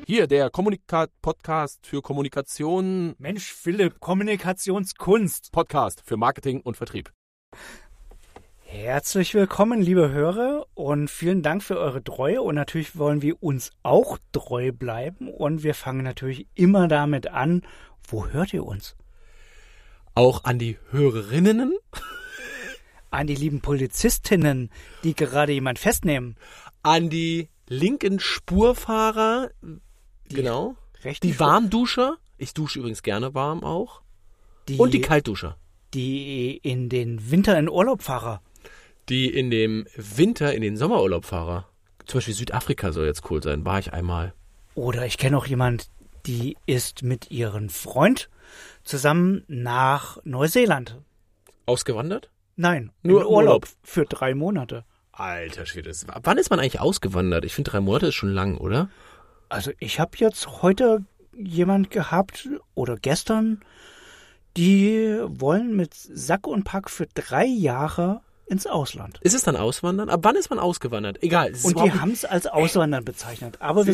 Hier, der Podcast für Kommunikation. Mensch, Philipp, Kommunikationskunst. Podcast für Marketing und Vertrieb. Herzlich willkommen, liebe Hörer, und vielen Dank für eure Treue. Und natürlich wollen wir uns auch treu bleiben. Und wir fangen natürlich immer damit an, wo hört ihr uns? Auch an die Hörerinnen. An die lieben Polizistinnen, die gerade jemand festnehmen. An die linken Spurfahrer. Genau. Die Warmduscher. Ich dusche übrigens gerne warm auch. Und die Kaltduscher. Die in den Winter in Urlaub fahren. Die in dem Winter in den Sommerurlaub fahren. Zum Beispiel Südafrika soll jetzt cool sein. War ich einmal. Oder ich kenne auch jemand, die ist mit ihrem Freund zusammen nach Neuseeland. Ausgewandert? Nein, nur in Urlaub für 3 Monate. Alter Schwede. Wann ist man eigentlich ausgewandert? Ich finde 3 Monate ist schon lang, oder? Also ich habe jetzt heute jemand gehabt oder gestern, die wollen mit Sack und Pack für 3 Jahre ins Ausland. Ist es dann Auswandern? Ab wann ist man ausgewandert? Egal. Und die haben es als Auswandern bezeichnet. Aber wir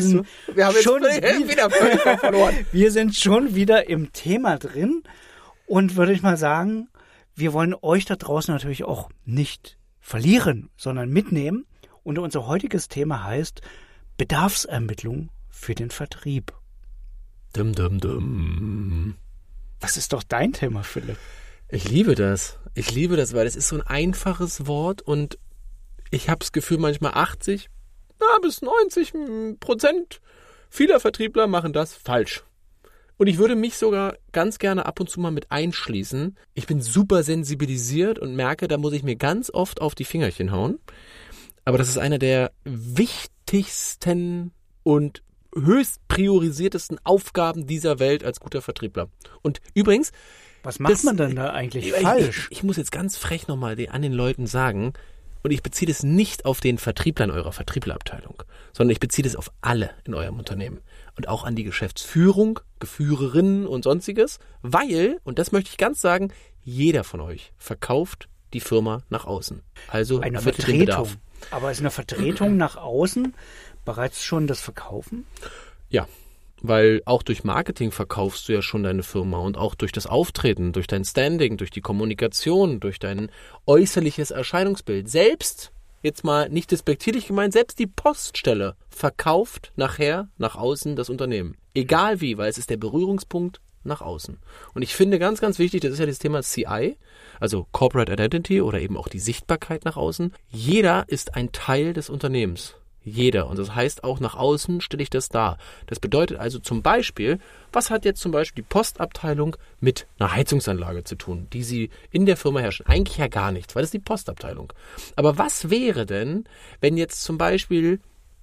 sind schon wieder im Thema drin. Und würde ich mal sagen, wir wollen euch da draußen natürlich auch nicht verlieren, sondern mitnehmen. Und unser heutiges Thema heißt Bedarfsermittlung für den Vertrieb. Dum, dum, dum. Das ist doch dein Thema, Philipp. Ich liebe das, weil es ist so ein einfaches Wort und ich habe das Gefühl, manchmal 80 bis 90% vieler Vertriebler machen das falsch. Und ich würde mich sogar ganz gerne ab und zu mal mit einschließen. Ich bin super sensibilisiert und merke, da muss ich mir ganz oft auf die Fingerchen hauen. Aber das ist einer der wichtigsten und höchst priorisiertesten Aufgaben dieser Welt als guter Vertriebler. Und übrigens... Was macht man denn da eigentlich falsch? Ich muss jetzt ganz frech nochmal an den Leuten sagen, und ich beziehe das nicht auf den Vertriebler in eurer Vertrieblerabteilung, sondern ich beziehe das auf alle in eurem Unternehmen und auch an die Geschäftsführung, Geführerinnen und sonstiges, weil, und das möchte ich ganz sagen, jeder von euch verkauft die Firma nach außen. Also eine Vertretung. Aber ist eine Vertretung nach außen bereits schon das Verkaufen? Ja. Weil auch durch Marketing verkaufst du ja schon deine Firma und auch durch das Auftreten, durch dein Standing, durch die Kommunikation, durch dein äußerliches Erscheinungsbild. Selbst, jetzt mal nicht despektierlich gemeint, selbst die Poststelle verkauft nachher nach außen das Unternehmen. Egal wie, weil es ist der Berührungspunkt nach außen. Und ich finde ganz, ganz wichtig, das ist ja das Thema CI, also Corporate Identity oder eben auch die Sichtbarkeit nach außen. Jeder ist ein Teil des Unternehmens. Jeder. Und das heißt auch nach außen stelle ich das dar. Das bedeutet also zum Beispiel, was hat jetzt zum Beispiel die Postabteilung mit einer Heizungsanlage zu tun, die sie in der Firma herrschen? Eigentlich ja gar nichts, weil das ist die Postabteilung. Aber was wäre denn, wenn jetzt zum Beispiel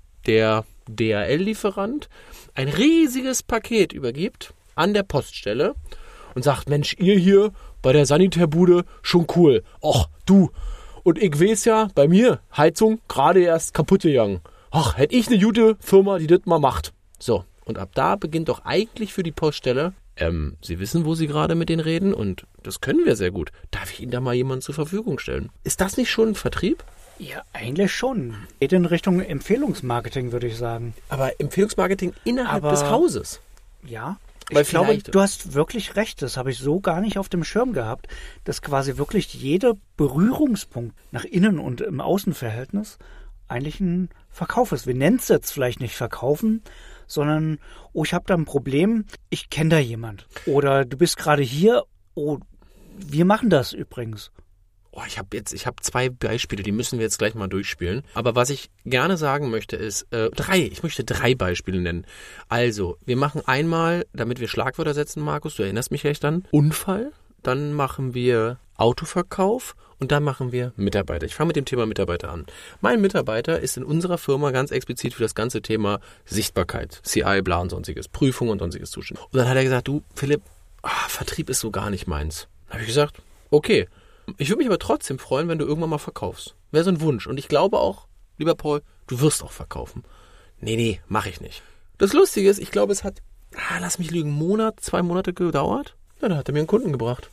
der DHL-Lieferant ein riesiges Paket übergibt an der Poststelle und sagt, Mensch, ihr hier bei der Sanitärbude, schon cool. Och, du. Und ich weiß ja, bei mir, Heizung, gerade erst kaputt gegangen. Ach, hätte ich eine gute Firma, die das mal macht. So, und ab da beginnt doch eigentlich für die Poststelle, Sie wissen, wo Sie gerade mit denen reden und das können wir sehr gut. Darf ich Ihnen da mal jemanden zur Verfügung stellen? Ist das nicht schon ein Vertrieb? Ja, eigentlich schon. Geht in Richtung Empfehlungsmarketing, würde ich sagen. Aber Empfehlungsmarketing innerhalb des Hauses. Ja. Weil ich glaube, du hast wirklich recht, das habe ich so gar nicht auf dem Schirm gehabt, dass quasi wirklich jeder Berührungspunkt nach innen und im Außenverhältnis eigentlich ein Verkauf ist. Wir nennen es jetzt vielleicht nicht verkaufen, sondern, oh, ich habe da ein Problem, ich kenne da jemand. Oder du bist gerade hier, oh, wir machen das übrigens. Oh, ich habe 2 Beispiele, die müssen wir jetzt gleich mal durchspielen. Aber was ich gerne sagen möchte ist, ich möchte 3 Beispiele nennen. Also, wir machen einmal, damit wir Schlagwörter setzen, Markus, du erinnerst mich recht an, Unfall. Dann machen wir Autoverkauf und dann machen wir Mitarbeiter. Ich fange mit dem Thema Mitarbeiter an. Mein Mitarbeiter ist in unserer Firma ganz explizit für das ganze Thema Sichtbarkeit, CI, bla und sonstiges, Prüfung und sonstiges zuständig. Und dann hat er gesagt, du Philipp, Vertrieb ist so gar nicht meins. Dann habe ich gesagt, okay. Ich würde mich aber trotzdem freuen, wenn du irgendwann mal verkaufst. Wäre so ein Wunsch. Und ich glaube auch, lieber Paul, du wirst auch verkaufen. Nee, mache ich nicht. Das Lustige ist, ich glaube, es hat, lass mich lügen, 2 Monate gedauert. Ja, dann hat er mir einen Kunden gebracht.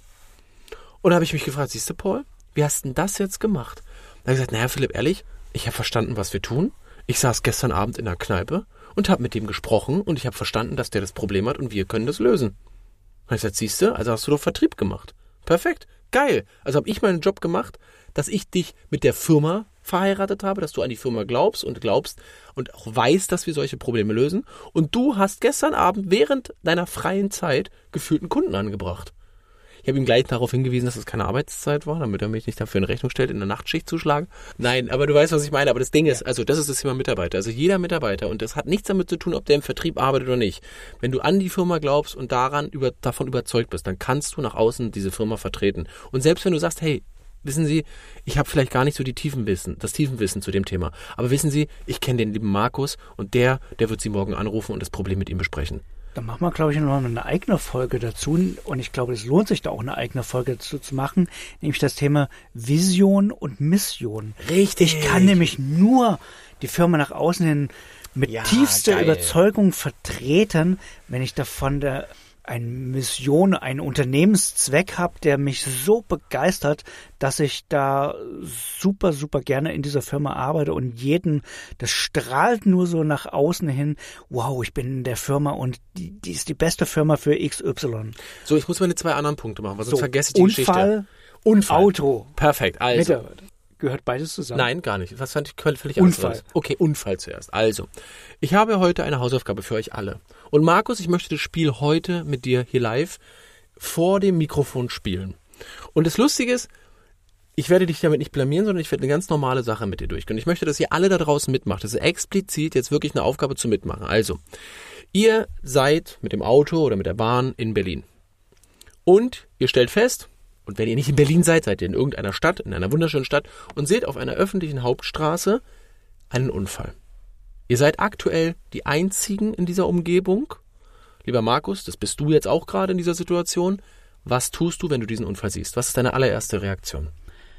Und da habe ich mich gefragt, siehst du, Paul, wie hast denn das jetzt gemacht? Da habe ich gesagt, naja, Philipp, ehrlich, ich habe verstanden, was wir tun. Ich saß gestern Abend in der Kneipe und habe mit dem gesprochen und ich habe verstanden, dass der das Problem hat und wir können das lösen. Und ich gesagt, siehst du, also hast du doch Vertrieb gemacht. Perfekt, geil. Also habe ich meinen Job gemacht, dass ich dich mit der Firma verheiratet habe, dass du an die Firma glaubst und auch weißt, dass wir solche Probleme lösen. Und du hast gestern Abend während deiner freien Zeit gefühlt einen Kunden angebracht. Ich habe ihm gleich darauf hingewiesen, dass es keine Arbeitszeit war, damit er mich nicht dafür in Rechnung stellt, in der Nachtschicht zu schlagen. Nein, aber du weißt, was ich meine. Aber das Ding ist, also das ist das Thema Mitarbeiter. Also jeder Mitarbeiter, und das hat nichts damit zu tun, ob der im Vertrieb arbeitet oder nicht. Wenn du an die Firma glaubst und davon überzeugt bist, dann kannst du nach außen diese Firma vertreten. Und selbst wenn du sagst, hey, wissen Sie, ich habe vielleicht gar nicht so das Tiefenwissen zu dem Thema. Aber wissen Sie, ich kenne den lieben Markus und der wird Sie morgen anrufen und das Problem mit ihm besprechen. Da machen wir, glaube ich, noch eine eigene Folge dazu. Und ich glaube, es lohnt sich da auch eine eigene Folge dazu zu machen. Nämlich das Thema Vision und Mission. Richtig. Ich kann nämlich nur die Firma nach außen hin mit tiefster Überzeugung vertreten, wenn ich davon eine Mission, einen Unternehmenszweck habe, der mich so begeistert, dass ich da super, super gerne in dieser Firma arbeite und das strahlt nur so nach außen hin, wow, ich bin in der Firma und die ist die beste Firma für XY. So, ich muss meine 2 anderen Punkte machen, weil sonst vergesse ich die Unfall, Geschichte. Auto. Perfekt, also. Mitarbeiter. Gehört beides zusammen? Nein, gar nicht. Das fand ich völlig Unfall. anders. Okay, Unfall zuerst. Also, ich habe heute eine Hausaufgabe für euch alle. Und Markus, ich möchte das Spiel heute mit dir hier live vor dem Mikrofon spielen. Und das Lustige ist, ich werde dich damit nicht blamieren, sondern ich werde eine ganz normale Sache mit dir durchgehen. Und ich möchte, dass ihr alle da draußen mitmacht. Das ist explizit jetzt wirklich eine Aufgabe zum Mitmachen. Also, ihr seid mit dem Auto oder mit der Bahn in Berlin. Und ihr stellt fest, und wenn ihr nicht in Berlin seid ihr in irgendeiner Stadt, in einer wunderschönen Stadt und seht auf einer öffentlichen Hauptstraße einen Unfall. Ihr seid aktuell die Einzigen in dieser Umgebung. Lieber Markus, das bist du jetzt auch gerade in dieser Situation. Was tust du, wenn du diesen Unfall siehst? Was ist deine allererste Reaktion?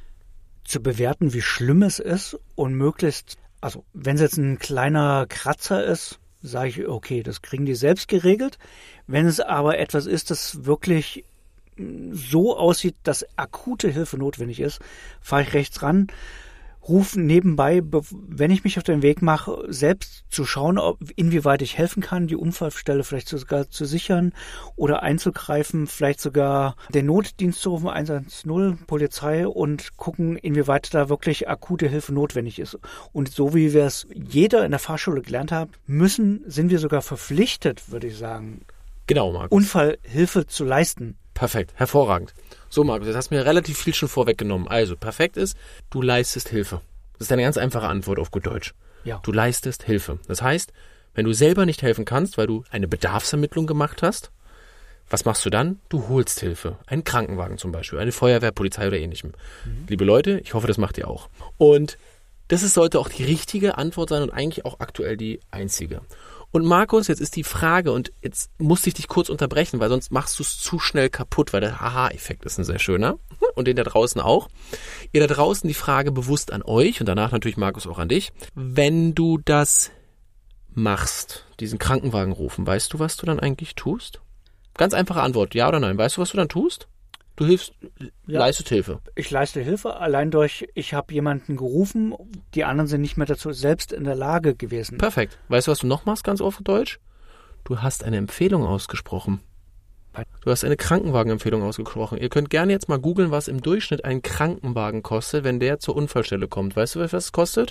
Zu bewerten, wie schlimm es ist und möglichst, also wenn es jetzt ein kleiner Kratzer ist, sage ich, okay, das kriegen die selbst geregelt. Wenn es aber etwas ist, das wirklich so aussieht, dass akute Hilfe notwendig ist, fahre ich rechts ran, rufe nebenbei, wenn ich mich auf den Weg mache, selbst zu schauen, inwieweit ich helfen kann, die Unfallstelle vielleicht sogar zu sichern oder einzugreifen, vielleicht sogar den Notdienst zu rufen, 110, Polizei und gucken, inwieweit da wirklich akute Hilfe notwendig ist. Und so wie wir es jeder in der Fahrschule gelernt haben, sind wir sogar verpflichtet, würde ich sagen, genau, Markus, Unfallhilfe zu leisten. Perfekt, hervorragend. So, Markus, jetzt hast du mir relativ viel schon vorweggenommen. Also, perfekt ist, du leistest Hilfe. Das ist eine ganz einfache Antwort auf gut Deutsch. Ja. Du leistest Hilfe. Das heißt, wenn du selber nicht helfen kannst, weil du eine Bedarfsermittlung gemacht hast, was machst du dann? Du holst Hilfe. Einen Krankenwagen zum Beispiel, eine Feuerwehr, Polizei oder ähnlichem. Liebe Leute, ich hoffe, das macht ihr auch. Und sollte auch die richtige Antwort sein und eigentlich auch aktuell die einzige. Und Markus, jetzt ist die Frage, und jetzt musste ich dich kurz unterbrechen, weil sonst machst du es zu schnell kaputt, weil der Aha-Effekt ist ein sehr schöner. Und den da draußen auch. Ihr da draußen die Frage bewusst an euch und danach natürlich, Markus, auch an dich. Wenn du das machst, diesen Krankenwagen rufen, weißt du, was du dann eigentlich tust? Ganz einfache Antwort, ja oder nein. Weißt du, was du dann tust? Du hilfst, leistest Hilfe. Ich leiste Hilfe, allein ich habe jemanden gerufen, die anderen sind nicht mehr dazu selbst in der Lage gewesen. Perfekt. Weißt du, was du noch machst, ganz auf Deutsch? Du hast eine Empfehlung ausgesprochen. Du hast eine Krankenwagenempfehlung ausgesprochen. Ihr könnt gerne jetzt mal googeln, was im Durchschnitt ein Krankenwagen kostet, wenn der zur Unfallstelle kommt. Weißt du, was es kostet?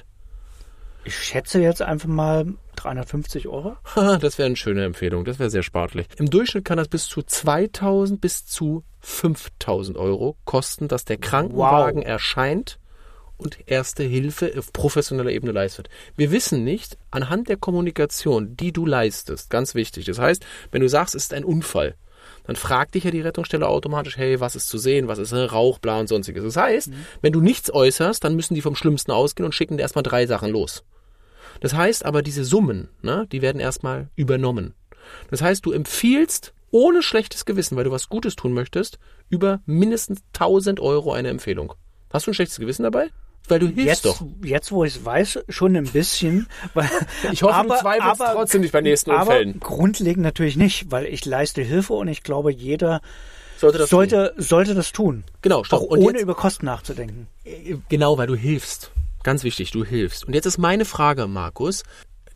Ich schätze jetzt einfach mal 350 €. Das wäre eine schöne Empfehlung. Das wäre sehr sportlich. Im Durchschnitt kann das bis zu 2.000 bis zu 5.000 € kosten, dass der Krankenwagen erscheint und erste Hilfe auf professioneller Ebene leistet. Wir wissen nicht, anhand der Kommunikation, die du leistest, ganz wichtig. Das heißt, wenn du sagst, es ist ein Unfall, dann fragt dich ja die Rettungsstelle automatisch, hey, was ist zu sehen, was ist Rauch, bla und sonstiges. Das heißt, wenn du nichts äußerst, dann müssen die vom Schlimmsten ausgehen und schicken dir erstmal 3 Sachen los. Das heißt aber, diese Summen, die werden erstmal übernommen. Das heißt, du empfiehlst ohne schlechtes Gewissen, weil du was Gutes tun möchtest, über mindestens 1.000 € eine Empfehlung. Hast du ein schlechtes Gewissen dabei? Weil du hilfst doch. Jetzt, wo ich es weiß, schon ein bisschen. Weil, ich hoffe, du zweifelst trotzdem nicht bei nächsten Unfällen. Aber grundlegend natürlich nicht, weil ich leiste Hilfe und ich glaube, jeder sollte das tun. Genau, stopp. Auch ohne über Kosten nachzudenken. Genau, weil du hilfst. Ganz wichtig, du hilfst. Und jetzt ist meine Frage, Markus. Du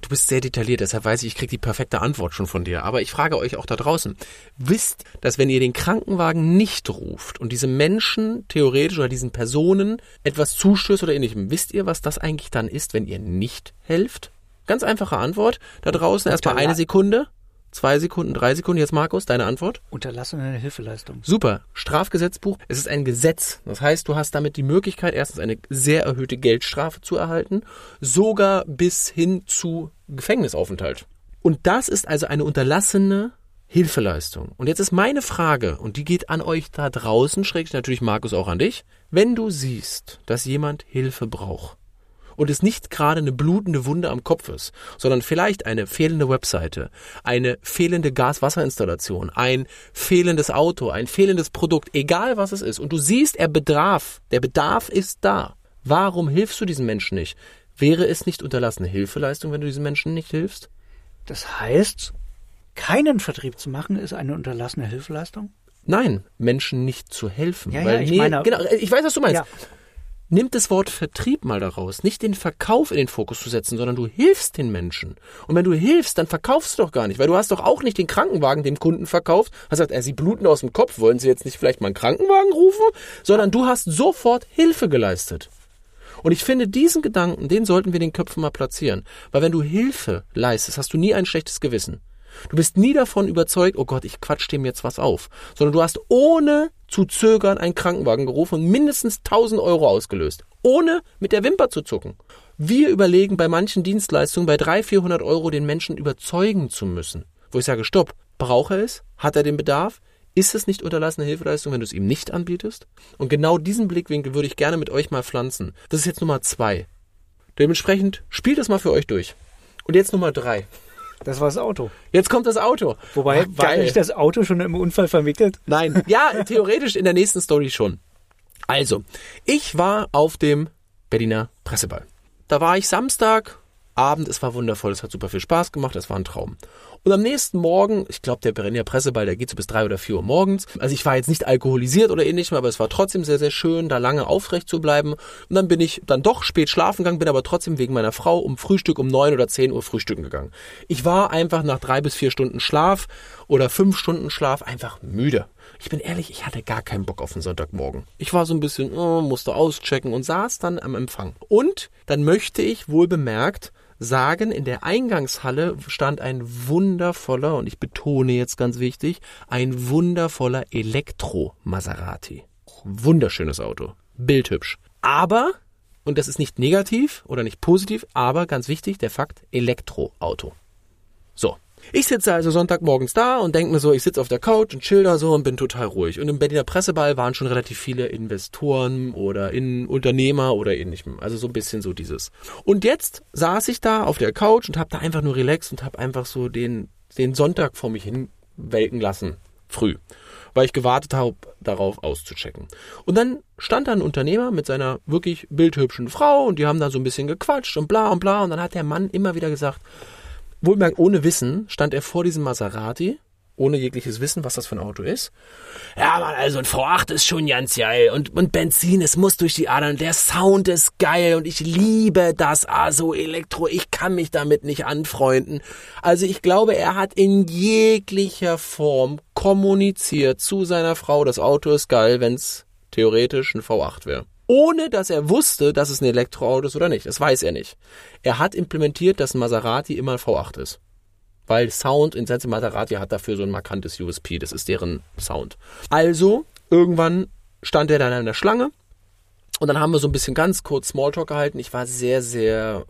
bist sehr detailliert, deshalb weiß ich kriege die perfekte Antwort schon von dir. Aber ich frage euch auch da draußen, wisst, dass wenn ihr den Krankenwagen nicht ruft und diese Menschen theoretisch oder diesen Personen etwas zustößt oder ähnlichem, wisst ihr, was das eigentlich dann ist, wenn ihr nicht helft? Ganz einfache Antwort. Da draußen erstmal 1 Sekunde, 2 Sekunden, 3 Sekunden. Jetzt Markus, deine Antwort? Unterlassene Hilfeleistung. Super. Strafgesetzbuch. Es ist ein Gesetz. Das heißt, du hast damit die Möglichkeit, erstens eine sehr erhöhte Geldstrafe zu erhalten, sogar bis hin zu Gefängnisaufenthalt. Und das ist also eine unterlassene Hilfeleistung. Und jetzt ist meine Frage, und die geht an euch da draußen, schräg natürlich Markus auch an dich. Wenn du siehst, dass jemand Hilfe braucht, und es nicht gerade eine blutende Wunde am Kopf ist, sondern vielleicht eine fehlende Webseite, eine fehlende Gas-Wasser-Installation, ein fehlendes Auto, ein fehlendes Produkt, egal was es ist, und du siehst, der Bedarf ist da. Warum hilfst du diesen Menschen nicht? Wäre es nicht unterlassene Hilfeleistung, wenn du diesen Menschen nicht hilfst? Das heißt, keinen Vertrieb zu machen, ist eine unterlassene Hilfeleistung? Nein, Menschen nicht zu helfen. Ja, weil, ich meine, genau, ich weiß, was du meinst. Ja. Nimmt das Wort Vertrieb mal daraus, nicht den Verkauf in den Fokus zu setzen, sondern du hilfst den Menschen. Und wenn du hilfst, dann verkaufst du doch gar nicht, weil du hast doch auch nicht den Krankenwagen dem Kunden verkauft, hast gesagt, sie bluten aus dem Kopf, wollen sie jetzt nicht vielleicht mal einen Krankenwagen rufen? Sondern du hast sofort Hilfe geleistet. Und ich finde, diesen Gedanken, den sollten wir in den Köpfen mal platzieren. Weil wenn du Hilfe leistest, hast du nie ein schlechtes Gewissen. Du bist nie davon überzeugt, oh Gott, ich quatsch dem jetzt was auf. Sondern du hast ohne zu zögern einen Krankenwagen gerufen und mindestens 1.000 Euro ausgelöst. Ohne mit der Wimper zu zucken. Wir überlegen bei manchen Dienstleistungen bei 300-400 Euro den Menschen überzeugen zu müssen. Wo ich sage, stopp, braucht er es? Hat er den Bedarf? Ist es nicht unterlassene Hilfeleistung, wenn du es ihm nicht anbietest? Und genau diesen Blickwinkel würde ich gerne mit euch mal pflanzen. Das ist jetzt Nummer 2. Dementsprechend spielt es mal für euch durch. Und jetzt Nummer 3. Das war das Auto. Jetzt kommt das Auto. Wobei, war nicht das Auto schon im Unfall verwickelt? Nein. Ja, theoretisch in der nächsten Story schon. Also, ich war auf dem Berliner Presseball. Da war ich Samstagabend, es war wundervoll, es hat super viel Spaß gemacht, es war ein Traum. Und am nächsten Morgen, ich glaube, der Berliner Presseball, der geht so bis 3 oder 4 Uhr morgens. Also ich war jetzt nicht alkoholisiert oder ähnlichem, aber es war trotzdem sehr, sehr schön, da lange aufrecht zu bleiben. Und dann bin ich dann doch spät schlafen gegangen, bin aber trotzdem wegen meiner Frau um Frühstück um 9 oder 10 Uhr frühstücken gegangen. Ich war einfach nach 3 bis 4 Stunden Schlaf oder 5 Stunden Schlaf einfach müde. Ich bin ehrlich, ich hatte gar keinen Bock auf den Sonntagmorgen. Ich war so ein bisschen, musste auschecken und saß dann am Empfang. Und dann möchte ich wohl bemerkt sagen, in der Eingangshalle stand ein wundervoller, und ich betone jetzt ganz wichtig, ein wundervoller Elektro-Maserati. Wunderschönes Auto. Bildhübsch. Aber, und das ist nicht negativ oder nicht positiv, aber ganz wichtig, der Fakt, Elektroauto. So. Ich sitze also Sonntagmorgens da und denke mir so, ich sitze auf der Couch und chill da so und bin total ruhig. Und im Berliner Presseball waren schon relativ viele Investoren oder Unternehmer oder ähnlichem. Also so ein bisschen so dieses. Und jetzt saß ich da auf der Couch und habe da einfach nur relaxed und habe einfach so den Sonntag vor mich hin welken lassen. Früh. Weil ich gewartet habe, darauf auszuchecken. Und dann stand da ein Unternehmer mit seiner wirklich bildhübschen Frau und die haben da so ein bisschen gequatscht und bla und bla. Und dann hat der Mann immer wieder gesagt, wohlgemerkt ohne Wissen, stand er vor diesem Maserati, ohne jegliches Wissen, was das für ein Auto ist. Ja, Mann, also ein V8 ist schon ganz geil und Benzin, es muss durch die Adern, der Sound ist geil und ich liebe das, also Elektro, ich kann mich damit nicht anfreunden. Also ich glaube, er hat in jeglicher Form kommuniziert zu seiner Frau, das Auto ist geil, wenn es theoretisch ein V8 wäre. Ohne, dass er wusste, dass es ein Elektroauto ist oder nicht. Das weiß er nicht. Er hat implementiert, dass ein Maserati immer ein V8 ist. Weil Sound, in Sense Maserati hat dafür so ein markantes USP. Das ist deren Sound. Also, irgendwann stand er dann in der Schlange. Und dann haben wir so ein bisschen ganz kurz Smalltalk gehalten. Ich war sehr, sehr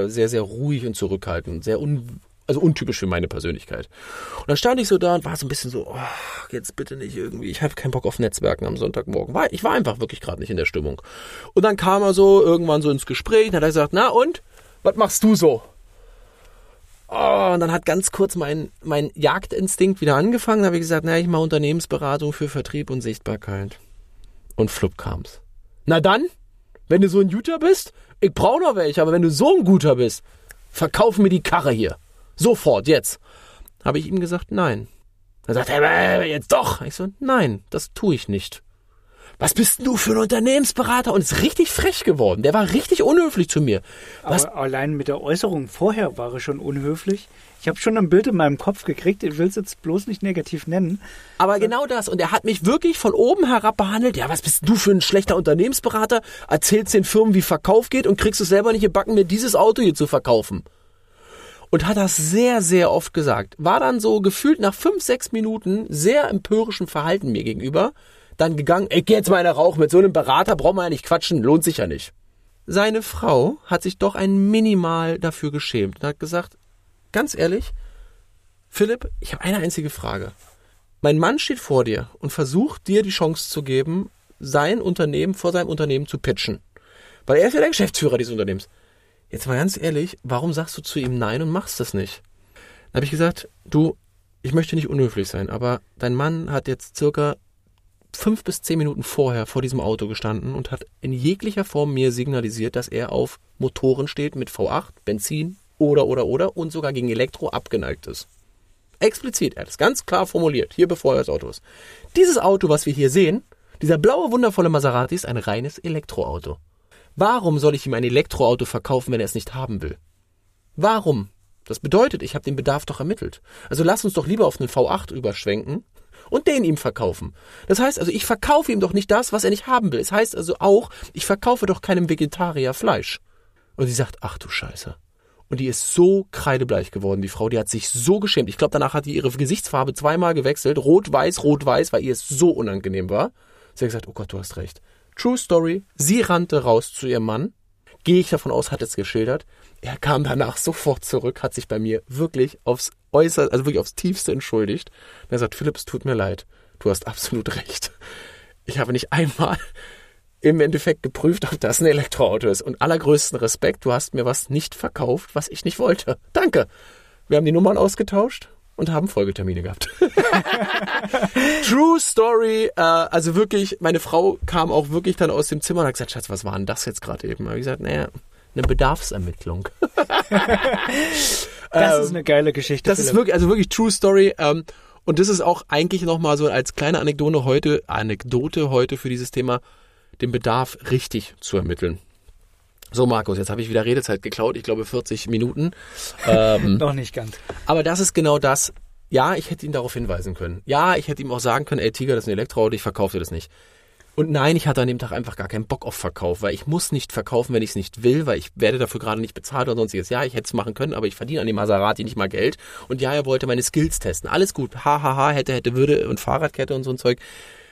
ruhig und zurückhaltend. Sehr untypisch für meine Persönlichkeit. Und dann stand ich so da und war so ein bisschen so, oh, jetzt bitte nicht irgendwie, ich habe keinen Bock auf Netzwerken am Sonntagmorgen. Ich war einfach wirklich gerade nicht in der Stimmung. Und dann kam er so irgendwann so ins Gespräch und hat er gesagt, na und, was machst du so? Oh, und dann hat ganz kurz mein Jagdinstinkt wieder angefangen. Da habe ich gesagt, na, ich mache Unternehmensberatung für Vertrieb und Sichtbarkeit. Und flupp kam's. Na dann, wenn du so ein Guter bist, ich brauche noch welche, aber wenn du so ein Guter bist, verkauf mir die Karre hier. Sofort, jetzt. Habe ich ihm gesagt, nein. Dann sagt er, jetzt doch. Ich so, nein, das tue ich nicht. was bist denn du für ein Unternehmensberater? Und ist richtig frech geworden. Der war richtig unhöflich zu mir. Aber allein mit der Äußerung vorher war er schon unhöflich. Ich habe schon ein Bild in meinem Kopf gekriegt, ich will es jetzt bloß nicht negativ nennen. Aber genau das. Und er hat mich wirklich von oben herab behandelt. Ja, was bist du für ein schlechter Unternehmensberater? Erzählst den Firmen, wie Verkauf geht und kriegst es selber nicht gebacken, mir dieses Auto hier zu verkaufen. Und hat das sehr, sehr oft gesagt. War dann so gefühlt nach 5-6 Minuten sehr empörischen Verhalten mir gegenüber. Dann gegangen, geh jetzt mal in der Rauch, mit so einem Berater braucht man ja nicht quatschen, lohnt sich ja nicht. Seine Frau hat sich doch ein Minimal dafür geschämt und hat gesagt, ganz ehrlich, Philipp, ich habe eine einzige Frage. Mein Mann steht vor dir und versucht dir die Chance zu geben, sein Unternehmen vor seinem Unternehmen zu pitchen. Weil er ist ja der Geschäftsführer dieses Unternehmens. Jetzt mal ganz ehrlich, warum sagst du zu ihm Nein und machst das nicht? Dann habe ich gesagt, du, ich möchte nicht unhöflich sein, aber dein Mann hat jetzt circa 5 bis 10 Minuten vorher vor diesem Auto gestanden und hat in jeglicher Form mir signalisiert, dass er auf Motoren steht mit V8, Benzin oder und sogar gegen Elektro abgeneigt ist. Explizit, er hat es ganz klar formuliert, hier bevor er das Auto ist. Dieses Auto, was wir hier sehen, dieser blaue, wundervolle Maserati ist ein reines Elektroauto. Warum soll ich ihm ein Elektroauto verkaufen, wenn er es nicht haben will? Warum? Das bedeutet, ich habe den Bedarf doch ermittelt. Also lass uns doch lieber auf einen V8 überschwenken und den ihm verkaufen. Das heißt also, ich verkaufe ihm doch nicht das, was er nicht haben will. Es heißt also auch, ich verkaufe doch keinem Vegetarier Fleisch. Und sie sagt, ach du Scheiße. Und die ist so kreidebleich geworden, die Frau, die hat sich so geschämt. Ich glaube, danach hat die ihre Gesichtsfarbe 2-mal gewechselt. Rot-Weiß, weil ihr es so unangenehm war. Sie hat gesagt, oh Gott, du hast recht. True Story, sie rannte raus zu ihrem Mann. Gehe ich davon aus, hat es geschildert. Er kam danach sofort zurück, hat sich bei mir wirklich aufs Äußerste, also wirklich aufs Tiefste entschuldigt. Und er sagt, Philipp, es tut mir leid. Du hast absolut recht. Ich habe nicht einmal im Endeffekt geprüft, ob das ein Elektroauto ist. Und allergrößten Respekt, du hast mir was nicht verkauft, was ich nicht wollte. Danke. Wir haben die Nummern ausgetauscht und haben Folgetermine gehabt. True Story. Also wirklich, meine Frau kam auch wirklich dann aus dem Zimmer und hat gesagt, Schatz, was war denn das jetzt gerade eben? Da habe ich gesagt, naja, eine Bedarfsermittlung. Das ist eine geile Geschichte. Das ist wirklich, also wirklich True Story. Und das ist auch eigentlich nochmal so als kleine Anekdote heute für dieses Thema, den Bedarf richtig zu ermitteln. So, Markus, jetzt habe ich wieder Redezeit geklaut. Ich glaube 40 Minuten. Noch nicht ganz. Aber das ist genau das. Ja, ich hätte ihn darauf hinweisen können. Ja, ich hätte ihm auch sagen können, ey Tiger, das ist ein Elektroauto, ich verkaufe dir das nicht. Und nein, ich hatte an dem Tag einfach gar keinen Bock auf Verkauf, weil ich muss nicht verkaufen, wenn ich es nicht will, weil ich werde dafür gerade nicht bezahlt oder sonstiges. Ja, ich hätte es machen können, aber ich verdiene an dem Maserati nicht mal Geld. Und ja, er wollte meine Skills testen. Alles gut. Hahaha, hätte, würde und Fahrradkette und so ein Zeug.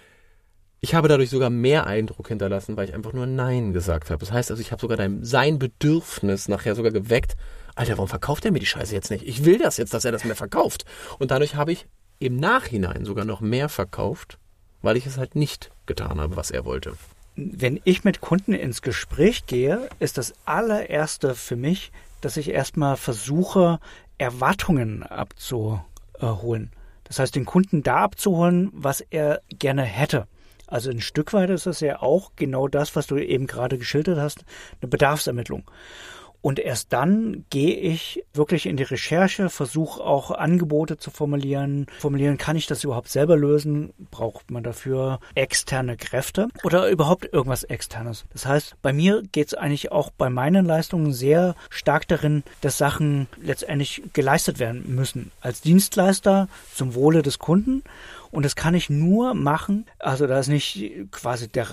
Ich habe dadurch sogar mehr Eindruck hinterlassen, weil ich einfach nur Nein gesagt habe. Das heißt also, ich habe sogar sein Bedürfnis nachher sogar geweckt. Alter, warum verkauft er mir die Scheiße jetzt nicht? Ich will das jetzt, dass er das mir verkauft. Und dadurch habe ich im Nachhinein sogar noch mehr verkauft, weil ich es halt nicht getan habe, was er wollte. Wenn ich mit Kunden ins Gespräch gehe, ist das allererste für mich, dass ich erstmal versuche, Erwartungen abzuholen. Das heißt, den Kunden da abzuholen, was er gerne hätte. Also ein Stück weit ist das ja auch genau das, was du eben gerade geschildert hast, eine Bedarfsermittlung. Und erst dann gehe ich wirklich in die Recherche, versuche auch Angebote zu formulieren. Kann ich das überhaupt selber lösen? Braucht man dafür externe Kräfte oder überhaupt irgendwas Externes? Das heißt, bei mir geht es eigentlich auch bei meinen Leistungen sehr stark darin, dass Sachen letztendlich geleistet werden müssen. Als Dienstleister zum Wohle des Kunden. Und das kann ich nur machen, also da ist nicht quasi die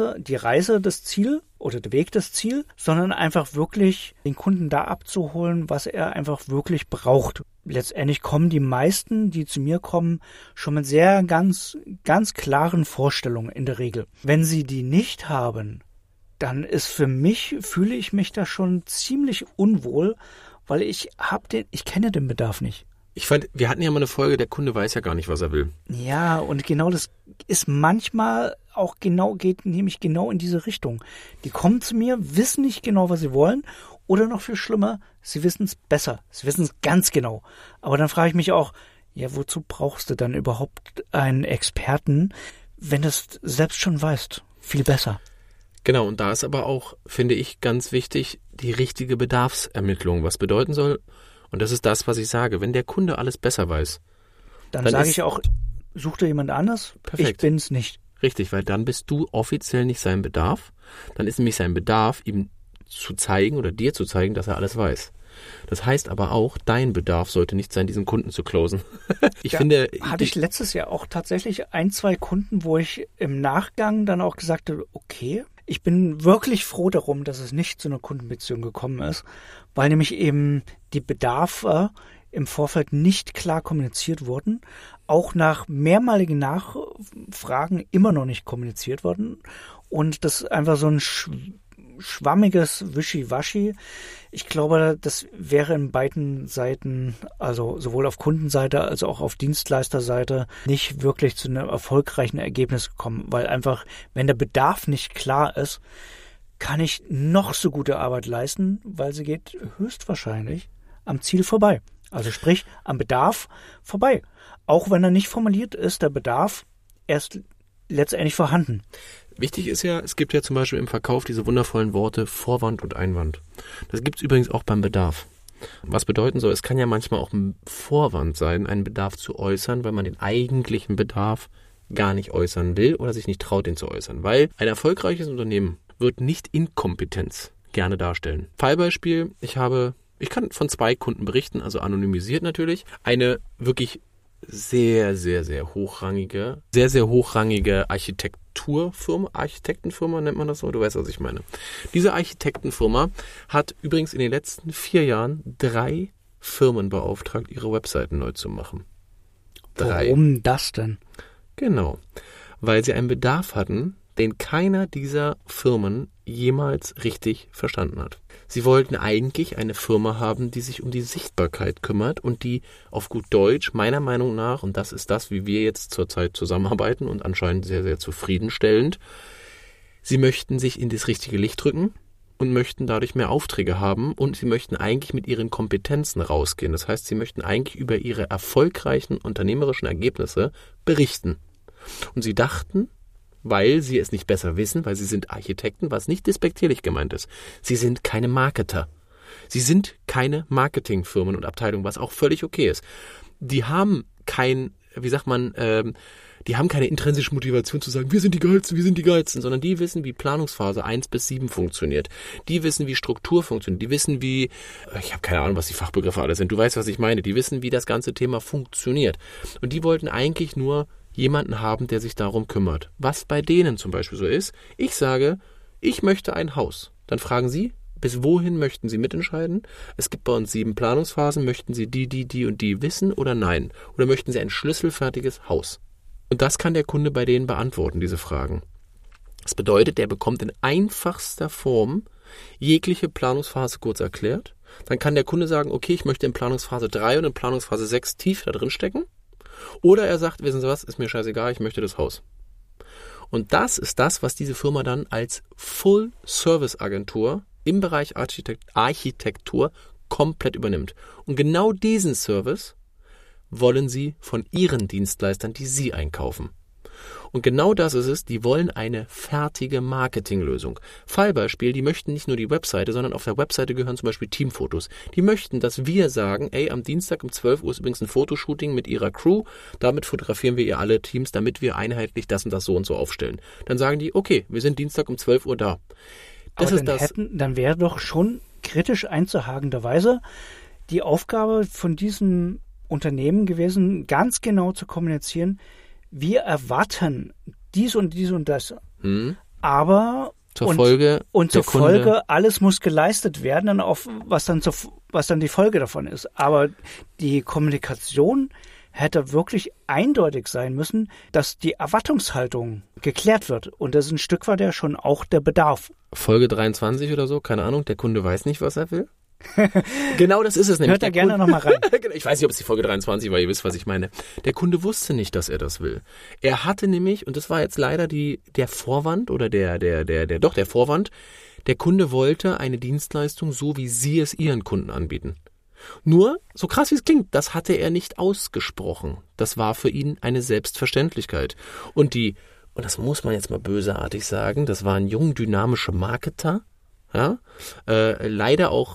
Reise das Ziel oder der Weg das Ziel, sondern einfach wirklich den Kunden da abzuholen, was er einfach wirklich braucht. Letztendlich kommen die meisten, die zu mir kommen, schon mit sehr ganz klaren Vorstellungen in der Regel. Wenn sie die nicht haben, dann fühle ich mich da schon ziemlich unwohl, weil ich kenne den Bedarf nicht. Ich fand, wir hatten ja mal eine Folge, der Kunde weiß ja gar nicht, was er will. Ja, und genau das ist manchmal auch geht nämlich genau in diese Richtung. Die kommen zu mir, wissen nicht genau, was sie wollen, oder noch viel schlimmer, sie wissen es besser. Sie wissen es ganz genau. Aber dann frage ich mich auch, ja, wozu brauchst du dann überhaupt einen Experten, wenn du es selbst schon weißt? Viel besser. Genau, und da ist aber auch, finde ich, ganz wichtig, die richtige Bedarfsermittlung, was bedeuten soll. Und das ist das, was ich sage. Wenn der Kunde alles besser weiß, dann sage ich auch, such dir jemand anders. Perfekt. Ich bin's nicht. Richtig, weil dann bist du offiziell nicht sein Bedarf. Dann ist nämlich sein Bedarf, ihm zu zeigen oder dir zu zeigen, dass er alles weiß. Das heißt aber auch, dein Bedarf sollte nicht sein, diesen Kunden zu closen. Hatte ich letztes Jahr auch tatsächlich 2 Kunden, wo ich im Nachgang dann auch gesagt habe, okay, ich bin wirklich froh darum, dass es nicht zu einer Kundenbeziehung gekommen ist, weil nämlich eben die Bedarfe im Vorfeld nicht klar kommuniziert wurden, auch nach mehrmaligen Nachfragen immer noch nicht kommuniziert wurden und das einfach so ein schwammiges Wischiwaschi. Ich glaube, das wäre in beiden Seiten, also sowohl auf Kundenseite als auch auf Dienstleisterseite, nicht wirklich zu einem erfolgreichen Ergebnis gekommen, weil einfach, wenn der Bedarf nicht klar ist, kann ich noch so gute Arbeit leisten, weil sie geht höchstwahrscheinlich am Ziel vorbei. Also sprich, am Bedarf vorbei. Auch wenn er nicht formuliert ist, der Bedarf erst letztendlich vorhanden. Wichtig ist ja, es gibt ja zum Beispiel im Verkauf diese wundervollen Worte Vorwand und Einwand. Das gibt es übrigens auch beim Bedarf. Was bedeuten soll, es kann ja manchmal auch ein Vorwand sein, einen Bedarf zu äußern, weil man den eigentlichen Bedarf gar nicht äußern will oder sich nicht traut, den zu äußern. Weil ein erfolgreiches Unternehmen wird nicht Inkompetenz gerne darstellen. Fallbeispiel, ich kann von 2 Kunden berichten, also anonymisiert natürlich. Eine wirklich sehr, sehr, sehr hochrangige Architektenfirma nennt man das so, du weißt, was ich meine. Diese Architektenfirma hat übrigens in den letzten 4 Jahren 3 Firmen beauftragt, ihre Webseiten neu zu machen. 3. Warum das denn? Genau, weil sie einen Bedarf hatten, den keiner dieser Firmen jemals richtig verstanden hat. Sie wollten eigentlich eine Firma haben, die sich um die Sichtbarkeit kümmert und die auf gut Deutsch, meiner Meinung nach, und das ist das, wie wir jetzt zurzeit zusammenarbeiten und anscheinend sehr, sehr zufriedenstellend, sie möchten sich in das richtige Licht rücken und möchten dadurch mehr Aufträge haben und sie möchten eigentlich mit ihren Kompetenzen rausgehen. Das heißt, sie möchten eigentlich über ihre erfolgreichen unternehmerischen Ergebnisse berichten. Und sie dachten, weil sie es nicht besser wissen, weil sie sind Architekten, was nicht despektierlich gemeint ist. Sie sind keine Marketer. Sie sind keine Marketingfirmen und Abteilungen, was auch völlig okay ist. Die haben keine intrinsische Motivation zu sagen, wir sind die Geilsten, sondern die wissen, wie Planungsphase 1 bis 7 funktioniert. Die wissen, wie Struktur funktioniert. Die wissen, ich habe keine Ahnung, was die Fachbegriffe alle sind. Du weißt, was ich meine. Die wissen, wie das ganze Thema funktioniert. Und die wollten eigentlich nur jemanden haben, der sich darum kümmert. Was bei denen zum Beispiel so ist, ich sage, ich möchte ein Haus. Dann fragen sie, bis wohin möchten sie mitentscheiden? Es gibt bei uns 7 Planungsphasen. Möchten sie die und die wissen oder nein? Oder möchten sie ein schlüsselfertiges Haus? Und das kann der Kunde bei denen beantworten, diese Fragen. Das bedeutet, der bekommt in einfachster Form jegliche Planungsphase kurz erklärt. Dann kann der Kunde sagen, okay, ich möchte in Planungsphase 3 und in Planungsphase 6 tief da drin stecken. Oder er sagt, wissen Sie was, ist mir scheißegal, ich möchte das Haus. Und das ist das, was diese Firma dann als Full-Service-Agentur im Bereich Architektur komplett übernimmt. Und genau diesen Service wollen sie von ihren Dienstleistern, die sie einkaufen. Und genau das ist es, die wollen eine fertige Marketinglösung. Fallbeispiel, die möchten nicht nur die Webseite, sondern auf der Webseite gehören zum Beispiel Teamfotos. Die möchten, dass wir sagen, am Dienstag um 12 Uhr ist übrigens ein Fotoshooting mit ihrer Crew, damit fotografieren wir ihr alle Teams, damit wir einheitlich das und das so und so aufstellen. Dann sagen die, okay, wir sind Dienstag um 12 Uhr da. Dann wäre doch schon kritisch einzuhakenderweise die Aufgabe von diesem Unternehmen gewesen, ganz genau zu kommunizieren, wir erwarten dies und das. Aber zur Folge alles muss geleistet werden, was dann die Folge davon ist. Aber die Kommunikation hätte wirklich eindeutig sein müssen, dass die Erwartungshaltung geklärt wird. Und das ist ein Stück weit ja schon auch der Bedarf. Folge 23 oder so, keine Ahnung, der Kunde weiß nicht, was er will. Genau das ist es nämlich. Hört da gerne nochmal rein. Ich weiß nicht, ob es die Folge 23 war, ihr wisst, was ich meine. Der Kunde wusste nicht, dass er das will. Er hatte nämlich, und das war jetzt leider der Vorwand oder der Vorwand, der Kunde wollte eine Dienstleistung so, wie sie es ihren Kunden anbieten. Nur, so krass wie es klingt, das hatte er nicht ausgesprochen. Das war für ihn eine Selbstverständlichkeit. Und das muss man jetzt mal bösartig sagen, das waren jung dynamische Marketer, ja, leider auch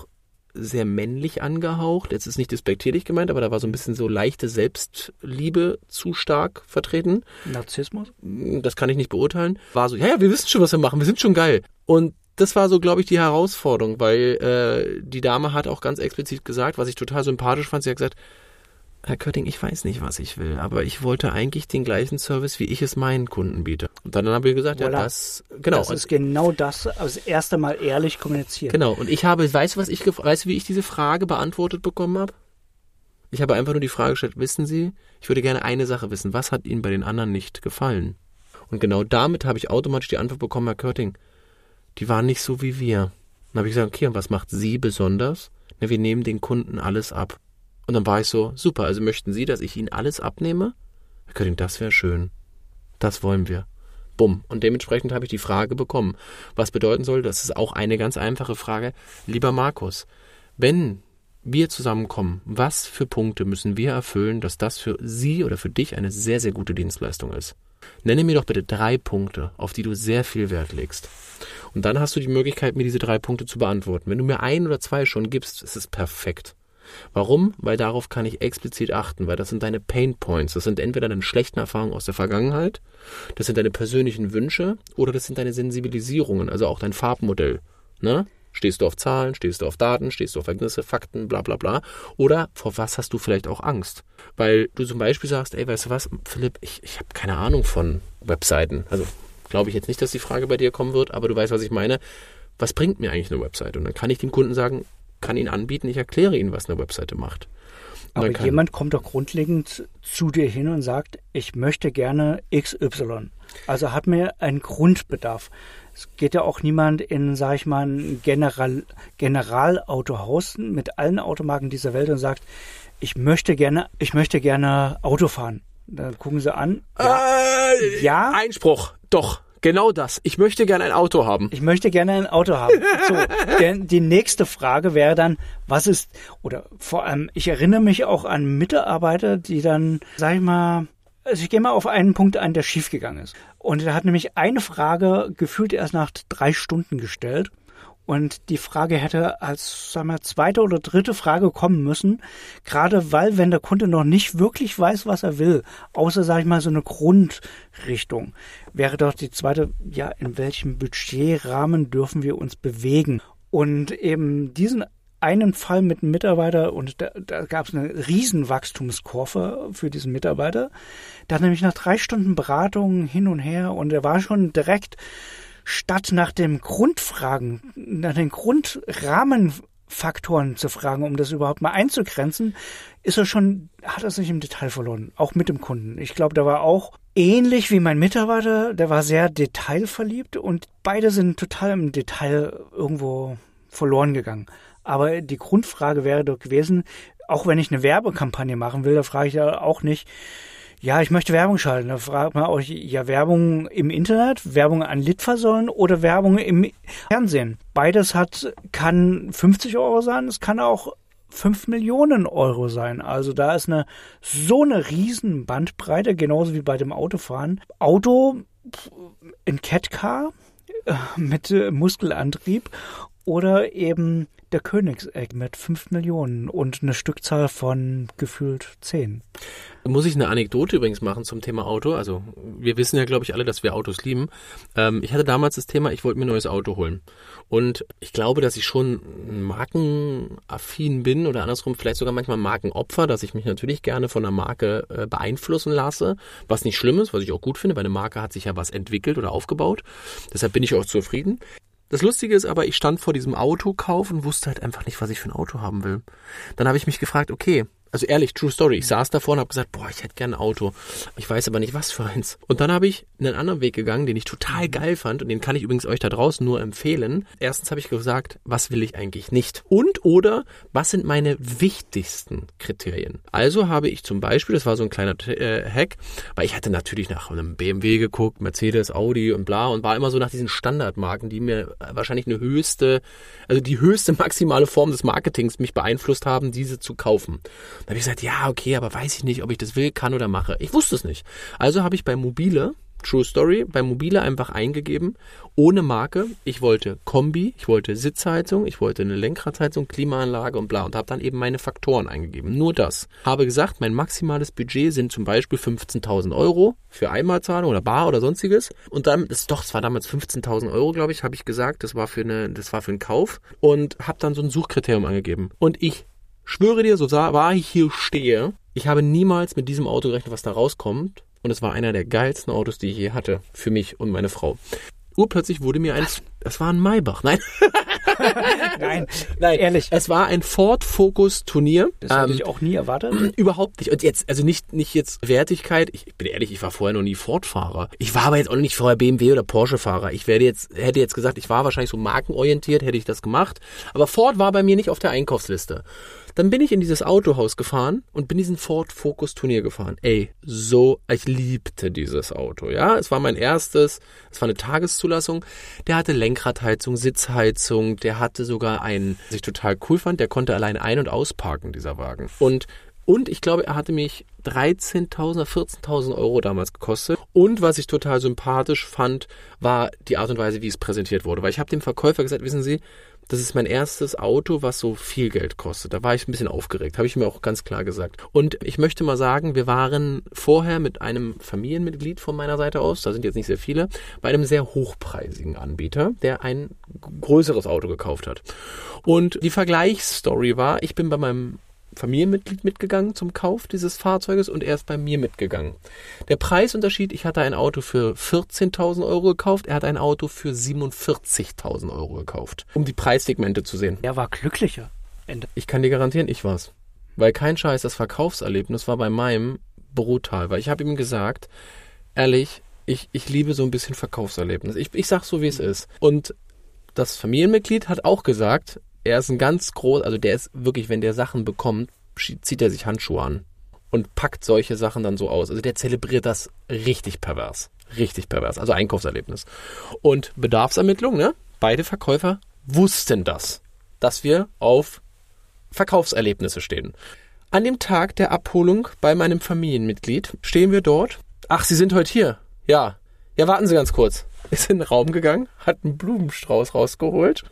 sehr männlich angehaucht. Jetzt ist nicht despektierlich gemeint, aber da war so ein bisschen so leichte Selbstliebe zu stark vertreten. Narzissmus? Das kann ich nicht beurteilen. War so, ja, wir wissen schon, was wir machen, wir sind schon geil. Und das war so, glaube ich, die Herausforderung, weil die Dame hat auch ganz explizit gesagt, was ich total sympathisch fand, sie hat gesagt, Herr Kötting, ich weiß nicht, was ich will, aber ich wollte eigentlich den gleichen Service, wie ich es meinen Kunden biete. Und dann haben wir gesagt, voilà. Ja, das ist genau das erste Mal ehrlich kommuniziert. Genau, und weißt du, wie ich diese Frage beantwortet bekommen habe? Ich habe einfach nur die Frage gestellt, wissen Sie, ich würde gerne eine Sache wissen, was hat Ihnen bei den anderen nicht gefallen? Und genau damit habe ich automatisch die Antwort bekommen, Herr Kötting, die waren nicht so wie wir. Dann habe ich gesagt, okay, und was macht Sie besonders? Na, wir nehmen den Kunden alles ab. Und dann war ich so, super, also möchten Sie, dass ich Ihnen alles abnehme? Herr Kötting, das wäre schön. Das wollen wir. Bumm. Und dementsprechend habe ich die Frage bekommen. Was bedeuten soll, das ist auch eine ganz einfache Frage. Lieber Markus, wenn wir zusammenkommen, was für Punkte müssen wir erfüllen, dass das für Sie oder für dich eine sehr, sehr gute Dienstleistung ist? Nenne mir doch bitte 3 Punkte, auf die du sehr viel Wert legst. Und dann hast du die Möglichkeit, mir diese 3 Punkte zu beantworten. Wenn du mir 1 oder 2 schon gibst, ist es perfekt. Warum? Weil darauf kann ich explizit achten, weil das sind deine Pain Points. Das sind entweder deine schlechten Erfahrungen aus der Vergangenheit, das sind deine persönlichen Wünsche oder das sind deine Sensibilisierungen, also auch dein Farbmodell. Ne? Stehst du auf Zahlen, stehst du auf Daten, stehst du auf Ergebnisse, Fakten, bla bla bla. Oder vor was hast du vielleicht auch Angst? Weil du zum Beispiel sagst, ey, weißt du was, Philipp, ich habe keine Ahnung von Webseiten. Also glaube ich jetzt nicht, dass die Frage bei dir kommen wird, aber du weißt, was ich meine. Was bringt mir eigentlich eine Webseite? Und dann kann ich dem Kunden sagen, kann ihn anbieten, ich erkläre Ihnen, was eine Webseite macht. Aber jemand kommt doch grundlegend zu dir hin und sagt, ich möchte gerne XY. Also hat mir einen Grundbedarf. Es geht ja auch niemand in, sag ich mal, ein Generalautohaus mit allen Automarken dieser Welt und sagt, ich möchte gerne Auto fahren. Dann gucken sie an. Ja. Einspruch, doch. Genau das. Ich möchte gerne ein Auto haben. Ich möchte gerne ein Auto haben. So, denn die nächste Frage wäre dann, oder vor allem, ich erinnere mich auch an Mitarbeiter, die dann, sag ich mal, also ich gehe mal auf einen Punkt ein, der schiefgegangen ist. Und er hat nämlich eine Frage gefühlt erst nach 3 Stunden gestellt. Und die Frage hätte als, sagen wir, 2. oder 3. Frage kommen müssen, gerade weil, wenn der Kunde noch nicht wirklich weiß, was er will, außer, sag ich mal, so eine Grundrichtung, wäre doch die zweite, ja, in welchem Budgetrahmen dürfen wir uns bewegen? Und eben diesen einen Fall mit einem Mitarbeiter, und da gab es eine riesen Wachstumskurve für diesen Mitarbeiter, der hat nämlich nach 3 Stunden Beratung hin und her, und er war schon direkt, statt nach den Grundfragen, nach den Grundrahmenfaktoren zu fragen, um das überhaupt mal einzugrenzen, hat er sich im Detail verloren, auch mit dem Kunden. Ich glaube, der war auch ähnlich wie mein Mitarbeiter, der war sehr detailverliebt, und beide sind total im Detail irgendwo verloren gegangen. Aber die Grundfrage wäre doch gewesen, auch wenn ich eine Werbekampagne machen will, da frage ich ja auch nicht, ja, ich möchte Werbung schalten. Da fragt man auch, ja, Werbung im Internet, Werbung an Litfaßsäulen oder Werbung im Fernsehen. Beides kann 50 € sein, es kann auch 5 Millionen € sein. Also da ist so eine riesen Bandbreite, genauso wie bei dem Autofahren. Auto, ein Cat-Car mit Muskelantrieb oder eben der Königseck mit 5 Millionen und eine Stückzahl von gefühlt 10. Muss ich eine Anekdote übrigens machen zum Thema Auto? Also wir wissen ja, glaube ich, alle, dass wir Autos lieben. Ich hatte damals das Thema, ich wollte mir ein neues Auto holen. Und ich glaube, dass ich schon markenaffin bin oder andersrum vielleicht sogar manchmal Markenopfer, dass ich mich natürlich gerne von einer Marke beeinflussen lasse, was nicht schlimm ist, was ich auch gut finde, weil eine Marke hat sich ja was entwickelt oder aufgebaut. Deshalb bin ich auch zufrieden. Das Lustige ist aber, ich stand vor diesem Autokauf und wusste halt einfach nicht, was ich für ein Auto haben will. Dann habe ich mich gefragt, okay, also ehrlich, true story, ich saß davor und habe gesagt, boah, ich hätte gerne ein Auto. Ich weiß aber nicht, was für eins. Und dann habe ich einen anderen Weg gegangen, den ich total geil fand, und den kann ich übrigens euch da draußen nur empfehlen. Erstens habe ich gesagt, was will ich eigentlich nicht? Oder was sind meine wichtigsten Kriterien? Also habe ich zum Beispiel, das war so ein kleiner Hack, weil ich hatte natürlich nach einem BMW geguckt, Mercedes, Audi und bla, und war immer so nach diesen Standardmarken, die mir wahrscheinlich die höchste maximale Form des Marketings mich beeinflusst haben, diese zu kaufen. Da habe ich gesagt, ja, okay, aber weiß ich nicht, ob ich das will, kann oder mache. Ich wusste es nicht. Also habe ich bei Mobile True Story, bei Mobile einfach eingegeben, ohne Marke. Ich wollte Kombi, ich wollte Sitzheizung, ich wollte eine Lenkradheizung, Klimaanlage und bla und habe dann eben meine Faktoren eingegeben. Nur das. Habe gesagt, mein maximales Budget sind zum Beispiel 15.000 Euro für Einmalzahlung oder Bar oder sonstiges. Und dann, es war damals 15.000 Euro, glaube ich, habe ich gesagt, das war für einen Kauf und habe dann so ein Suchkriterium angegeben. Und ich schwöre dir, so wahr ich hier stehe, ich habe niemals mit diesem Auto gerechnet, was da rauskommt. Und es war einer der geilsten Autos, die ich je hatte. Für mich und meine Frau. Urplötzlich wurde mir es war ein Maybach. Nein. Nein, ehrlich. Es war ein Ford Focus Turnier. Das hätte ich auch nie erwartet. Überhaupt nicht. Und jetzt, also nicht jetzt Wertigkeit. Ich bin ehrlich, ich war vorher noch nie Ford-Fahrer. Ich war aber jetzt auch nicht vorher BMW oder Porsche-Fahrer. Ich hätte jetzt gesagt, ich war wahrscheinlich so markenorientiert, hätte ich das gemacht. Aber Ford war bei mir nicht auf der Einkaufsliste. Dann bin ich in dieses Autohaus gefahren und bin diesen Ford Focus Turnier gefahren. Ich liebte dieses Auto, ja. Es war mein erstes, es war eine Tageszulassung. Der hatte Lenkradheizung, Sitzheizung, der hatte sogar was ich total cool fand, der konnte allein ein- und ausparken, dieser Wagen. Und ich glaube, er hatte mich 13.000 oder 14.000 Euro damals gekostet. Und was ich total sympathisch fand, war die Art und Weise, wie es präsentiert wurde. Weil ich habe dem Verkäufer gesagt, wissen Sie, das ist mein erstes Auto, was so viel Geld kostet. Da war ich ein bisschen aufgeregt, habe ich mir auch ganz klar gesagt. Und ich möchte mal sagen, wir waren vorher mit einem Familienmitglied von meiner Seite aus, da sind jetzt nicht sehr viele, bei einem sehr hochpreisigen Anbieter, der ein größeres Auto gekauft hat. Und die Vergleichsstory war, ich bin bei meinem Familienmitglied mitgegangen zum Kauf dieses Fahrzeuges und er ist bei mir mitgegangen. Der Preisunterschied, ich hatte ein Auto für 14.000 Euro gekauft, er hat ein Auto für 47.000 Euro gekauft, um die Preissegmente zu sehen. Er war glücklicher. Ich kann dir garantieren, ich war's. Weil kein Scheiß, das Verkaufserlebnis war bei meinem brutal, weil ich habe ihm gesagt, ehrlich, ich liebe so ein bisschen Verkaufserlebnis. Ich sag so, wie es ist. Und das Familienmitglied hat auch gesagt, er ist der ist wirklich, wenn der Sachen bekommt, zieht er sich Handschuhe an und packt solche Sachen dann so aus. Also der zelebriert das richtig pervers. Richtig pervers. Also Einkaufserlebnis. Und Bedarfsermittlung, ne? Beide Verkäufer wussten das, dass wir auf Verkaufserlebnisse stehen. An dem Tag der Abholung bei meinem Familienmitglied stehen wir dort. Ach, Sie sind heute hier? Ja. Ja, warten Sie ganz kurz. Ist in den Raum gegangen, hat einen Blumenstrauß rausgeholt.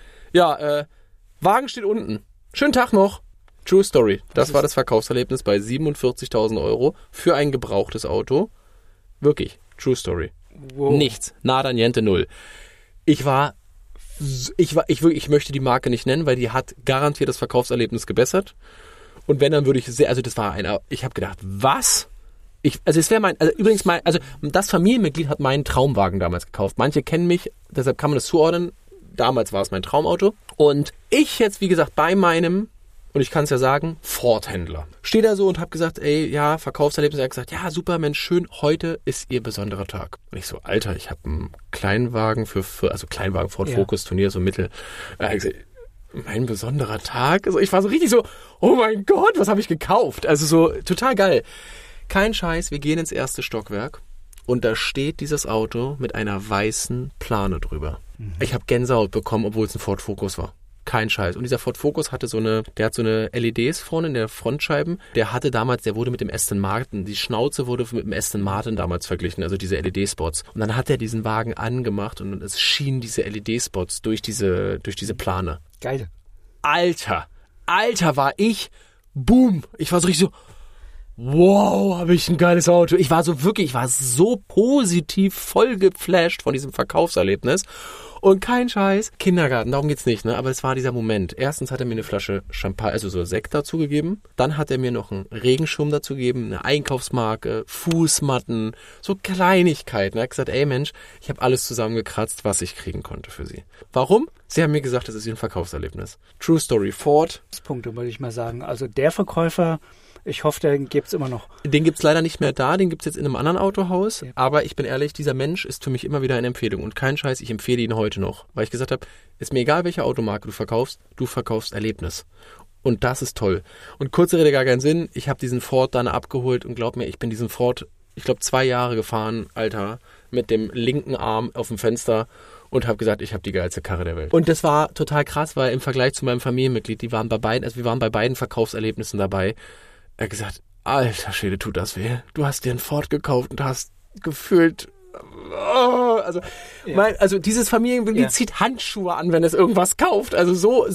Ja, Wagen steht unten. Schönen Tag noch. True Story. Das war das Verkaufserlebnis bei 47.000 Euro für ein gebrauchtes Auto. Wirklich. True Story. Wow. Nichts. Nada, niente, null. Ich möchte die Marke nicht nennen, weil die hat garantiert das Verkaufserlebnis gebessert. Und wenn, dann würde ich ich habe gedacht, was? Das Familienmitglied hat meinen Traumwagen damals gekauft. Manche kennen mich, deshalb kann man das zuordnen. Damals war es mein Traumauto. Und ich jetzt, wie gesagt, bei meinem, und ich kann es ja sagen, Ford-Händler. Stehe da so und habe gesagt, Verkaufserlebnis. Er hat gesagt, ja, super, Mensch, schön, heute ist Ihr besonderer Tag. Und ich so, Alter, ich habe einen Kleinwagen Kleinwagen Ford Focus Turnier, so mittel. Er hat gesagt, mein besonderer Tag? Also ich war so richtig so, oh mein Gott, was habe ich gekauft? Also so, total geil. Kein Scheiß, wir gehen ins erste Stockwerk. Und da steht dieses Auto mit einer weißen Plane drüber. Ich habe Gänsehaut bekommen, obwohl es ein Ford Focus war. Kein Scheiß. Und dieser Ford Focus hat so eine LEDs vorne in der Frontscheiben. Der wurde mit dem Aston Martin, die Schnauze wurde mit dem Aston Martin damals verglichen, also diese LED-Spots. Und dann hat er diesen Wagen angemacht und es schienen diese LED-Spots durch diese Plane. Geil. Alter, war ich, boom. Ich war so richtig so, wow, habe ich ein geiles Auto. Ich war so positiv voll geflasht von diesem Verkaufserlebnis. Und kein Scheiß, Kindergarten, darum geht's nicht, ne? Aber es war dieser Moment. Erstens hat er mir eine Flasche Champagner, also so Sekt dazu gegeben. Dann hat er mir noch einen Regenschirm dazu gegeben, eine Einkaufsmarke, Fußmatten, so Kleinigkeiten. Er hat gesagt, ey Mensch, ich habe alles zusammengekratzt, was ich kriegen konnte für Sie. Warum? Sie haben mir gesagt, das ist ein Verkaufserlebnis. True Story, Ford. Punkte, würde ich mal sagen. Also der Verkäufer, ich hoffe, den gibt's immer noch. Den gibt's leider nicht mehr da, den gibt's jetzt in einem anderen Autohaus. Ja. Aber ich bin ehrlich, dieser Mensch ist für mich immer wieder eine Empfehlung. Und kein Scheiß, ich empfehle ihn heute noch. Weil ich gesagt habe, ist mir egal, welche Automarke du verkaufst Erlebnis. Und das ist toll. Und kurze Rede, gar keinen Sinn. Ich habe diesen Ford dann abgeholt und glaub mir, ich bin diesen Ford, 2 Jahre gefahren, Alter, mit dem linken Arm auf dem Fenster und habe gesagt, ich habe die geilste Karre der Welt. Und das war total krass, weil im Vergleich zu meinem Familienmitglied, wir waren bei beiden Verkaufserlebnissen dabei. Er hat gesagt, alter Schwede, tut das weh. Du hast dir einen Ford gekauft und hast gefühlt Also, also dieses Familienmitglied zieht Handschuhe an, wenn es irgendwas kauft. Also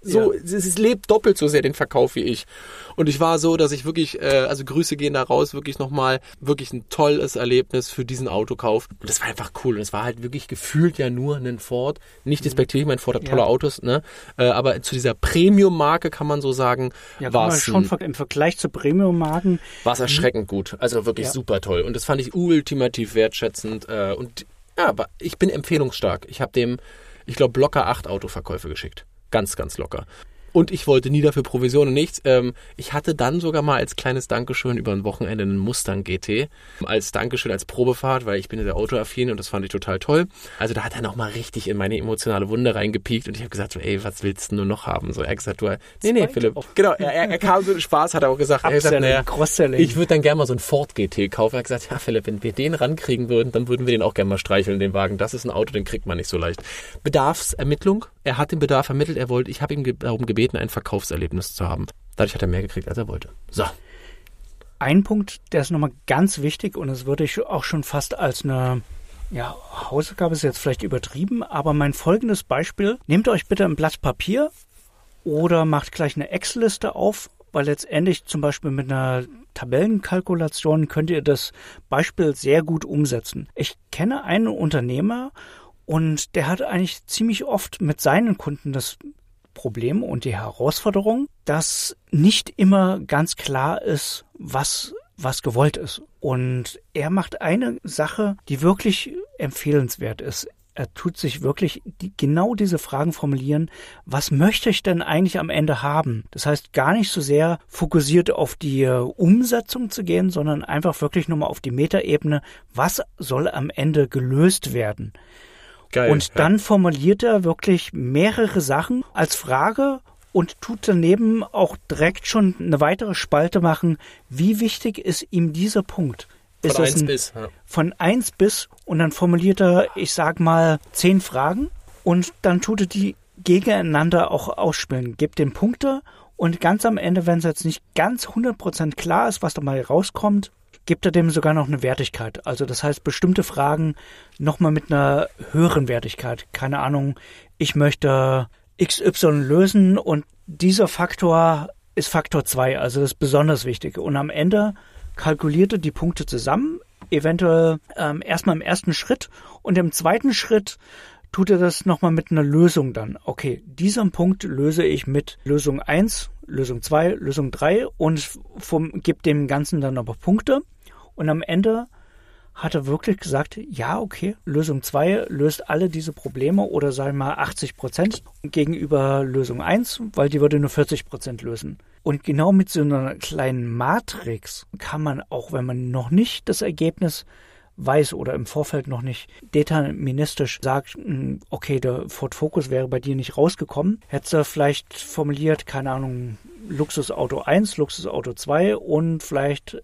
es lebt doppelt so sehr den Verkauf wie ich. Und ich war so, dass ich wirklich, also Grüße gehen da raus, wirklich nochmal, wirklich ein tolles Erlebnis für diesen Autokauf. Und das war einfach cool. Und es war halt wirklich gefühlt ja nur ein Ford. Nicht despektierlich, mein Ford hat tolle Autos, ne? Aber zu dieser Premium-Marke kann man so sagen, war es schon im Vergleich zu Premium-Marken. War es erschreckend gut. Also wirklich super toll. Und das fand ich ultimativ wertschätzend. Und ja, aber ich bin empfehlungsstark. Ich habe dem, ich glaube, locker 8 Autoverkäufe geschickt. Ganz, ganz locker. Und ich wollte nie dafür Provision und nichts. Ich hatte dann sogar mal als kleines Dankeschön über ein Wochenende einen Mustang GT. Als Dankeschön, als Probefahrt, weil ich bin ja sehr autoaffin und das fand ich total toll. Also da hat er nochmal richtig in meine emotionale Wunde reingepiekt und ich habe gesagt, so, ey, was willst du nur noch haben? So, er hat gesagt, nee, Philipp. Genau, er kam so Spaß, hat er auch gesagt. Er hat gesagt, ich würde dann gerne mal so einen Ford GT kaufen. Er hat gesagt, ja Philipp, wenn wir den rankriegen würden, dann würden wir den auch gerne mal streicheln, den Wagen. Das ist ein Auto, den kriegt man nicht so leicht. Bedarfsermittlung. Er hat den Bedarf ermittelt. Ich habe ihm darum gebeten, ein Verkaufserlebnis zu haben. Dadurch hat er mehr gekriegt, als er wollte. So. Ein Punkt, der ist nochmal ganz wichtig und das würde ich auch schon fast als eine Hausaufgabe, ist jetzt vielleicht übertrieben, aber mein folgendes Beispiel. Nehmt euch bitte ein Blatt Papier oder macht gleich eine Excel-Liste auf, weil letztendlich zum Beispiel mit einer Tabellenkalkulation könnt ihr das Beispiel sehr gut umsetzen. Ich kenne einen Unternehmer und der hat eigentlich ziemlich oft mit seinen Kunden das Problem und die Herausforderung, dass nicht immer ganz klar ist, was gewollt ist. Und er macht eine Sache, die wirklich empfehlenswert ist. Er tut sich wirklich genau diese Fragen formulieren, was möchte ich denn eigentlich am Ende haben? Das heißt, gar nicht so sehr fokussiert auf die Umsetzung zu gehen, sondern einfach wirklich nur mal auf die Metaebene, was soll am Ende gelöst werden? Geil, und dann formuliert er wirklich mehrere Sachen als Frage und tut daneben auch direkt schon eine weitere Spalte machen. Wie wichtig ist ihm dieser Punkt? Von 1 bis. Ja. Von 1 bis und dann formuliert er, ich sag mal, 10 Fragen und dann tut er die gegeneinander auch ausspielen. Gibt den Punkte und ganz am Ende, wenn es jetzt nicht ganz 100% klar ist, was da mal rauskommt, gibt er dem sogar noch eine Wertigkeit. Also das heißt, bestimmte Fragen nochmal mit einer höheren Wertigkeit. Keine Ahnung, ich möchte XY lösen und dieser Faktor ist Faktor 2, also das ist besonders wichtig. Und am Ende kalkuliert er die Punkte zusammen, eventuell erstmal im ersten Schritt und im zweiten Schritt tut er das nochmal mit einer Lösung dann. Okay, diesen Punkt löse ich mit Lösung 1, Lösung 2, Lösung 3 und gibt dem Ganzen dann aber Punkte. Und am Ende hat er wirklich gesagt, ja, okay, Lösung 2 löst alle diese Probleme oder sagen wir mal 80% gegenüber Lösung 1, weil die würde nur 40% lösen. Und genau mit so einer kleinen Matrix kann man, auch wenn man noch nicht das Ergebnis weiß oder im Vorfeld noch nicht deterministisch sagt, okay, der Ford Focus wäre bei dir nicht rausgekommen, hättest du vielleicht formuliert, keine Ahnung, Luxusauto 1, Luxusauto 2 und vielleicht